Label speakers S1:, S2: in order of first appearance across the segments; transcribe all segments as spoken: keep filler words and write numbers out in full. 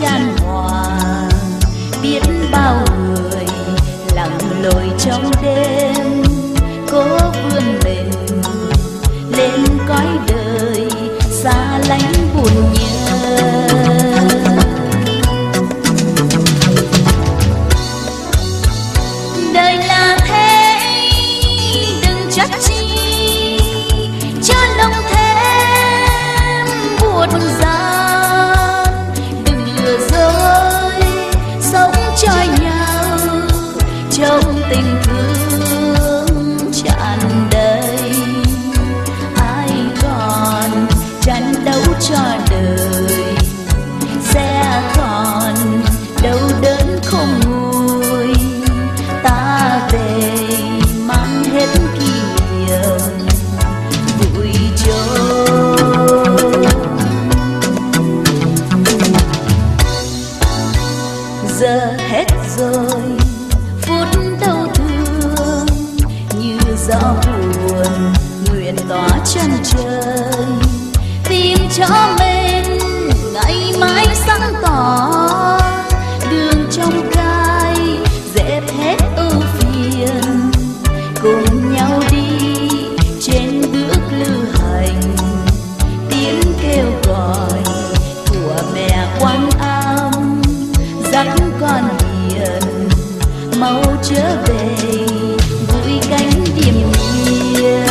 S1: chan hòa, biết bao người lặng lội trong đêm cố vươn mình lên cõi đời xa lánh buồn nhớ. Đời là thế đừng trách chi cho lòng thêm buồn gian, đừng lừa dối sống cho nhau trong tình thương tràn đầy. Ai còn tranh đấu cho đời sẽ còn đau đớn không nguôi. Ta về mang hết kỷ niệm vui trôi. Giờ hết rồi phút đau thương như gió buồn nguyện tỏa chân trời, tìm cho mình ngày mai sáng tỏ đường trong gai dẹp hết ưu phiền, cùng nhau đi trên bước lữ hành. Tiếng kêu gọi của mẹ Quan Âm dắt con hiền mau trở về vui cánh điềm nhiên.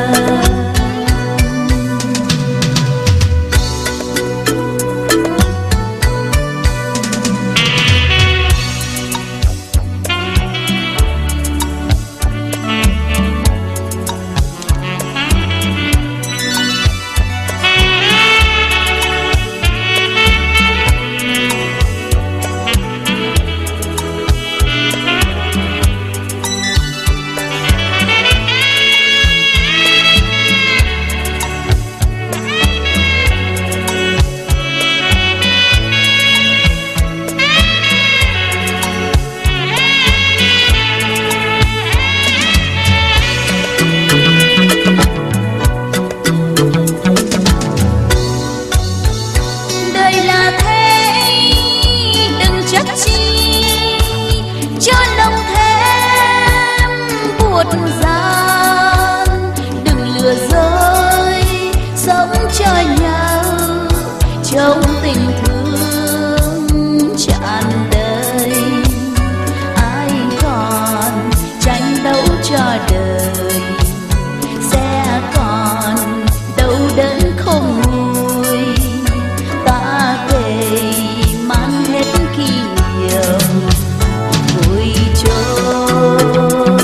S1: Trong tình thương tràn đầy, ai còn tranh đấu cho đời sẽ còn đau đớn không nguôi. Ta về mang hết kỷ niệm vui trôi.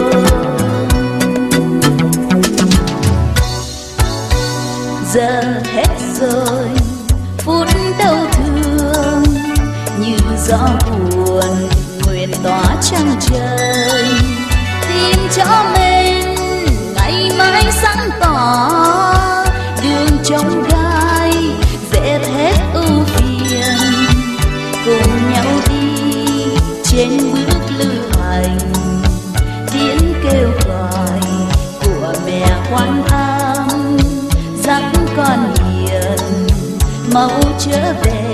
S1: Giờ hết rồi phút đau thương như gió buồn nguyện tỏa trăng trời, tìm cho mình ngày mai sáng tỏ đường trong gai dẹp hết ưu phiền, cùng nhau đi trên bước lữ hành. Tiếng kêu gọi của mẹ Quan Âm dắt con hiền mau trở về